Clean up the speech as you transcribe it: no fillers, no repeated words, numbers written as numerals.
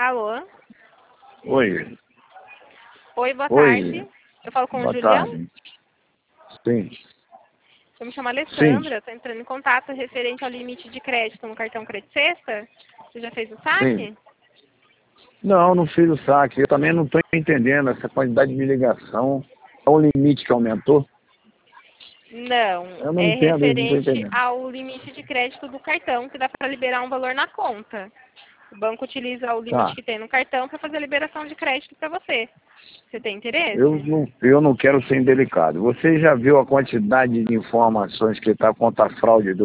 Alô? Oi. Oi, boa Oi. tarde. Eu falo com o Boa Julião? tarde. Sim. Eu me chamo Sim. Alessandra, estou entrando em contato referente ao limite de crédito no cartão Credit Sexta. Você já fez o Sim. saque? Não fiz o saque. Eu também não estou entendendo essa quantidade de ligação. É o limite que aumentou? Não, Eu não é entendo, eu não estou referente entendendo. ao limite de crédito do cartão, que dá para liberar um valor na conta. O banco utiliza o limite Tá. que tem no cartão para fazer a liberação de crédito para você. Você tem interesse? Eu não quero ser indelicado. Você já viu a quantidade de informações que está contra a fraude do